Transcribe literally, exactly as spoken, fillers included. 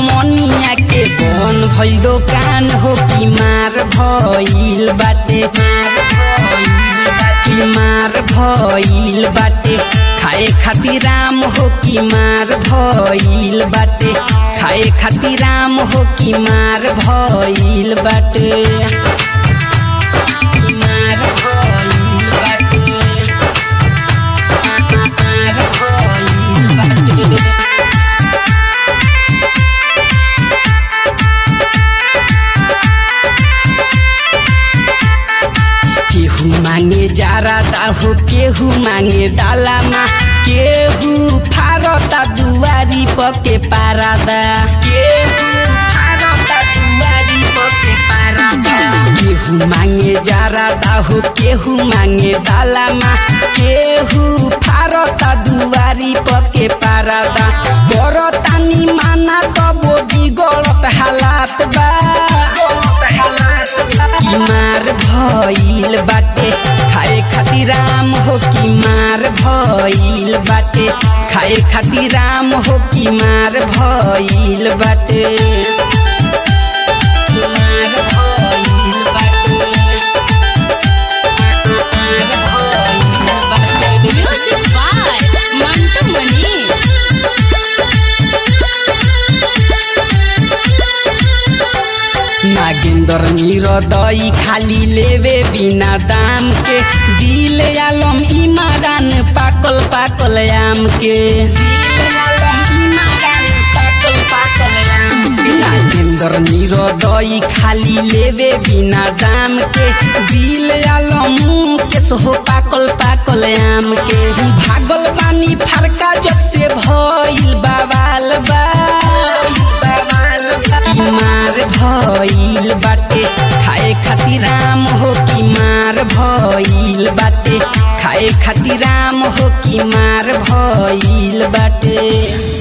जमनिया के कौन भइल दुकान हो कि मार भइल बाटे कि मार भइल बाटे खाए खातिर राम हो कि मार भइल बाटे खाए खातिर राम हो कि मार भइल बाटे मार भइल बाटे मार भइल बाटे केहू मांगे जारादा हो केहू मांगे डालामा केहू फारता दुआरी पके पारादा केहू फारता दुआरी पके पारादा केहू मांगे जारादा हो केहू मांगे डालामा केहू फारता दुआरी पके पारादा बरतानी माना तबो बिगड़त हालात बा कि मार भइल बाटे खाए खातिर राम हो कि मार भइल बाटे खाए खातिर राम हो कि मार भइल बाटे मार भइल बाटे मार भइल बाटे म्यूजिक बाय मंटू मनीष। नागेंद्र निरदई खाली लेवे बिना दाम के दिल आलम इमरान पाकल पाकल आम के नागेंद्र निरदई खाली लेवे बिना दाम के दिल आलम के सोहो पाकल पाकल आम के भागल बानी फरका जब से भइल बवाल बा कि मार भइल बाटे खाए खातिर राम हो कि मार भइल बाटे खाए खातिर राम हो कि मार भइल बाटे।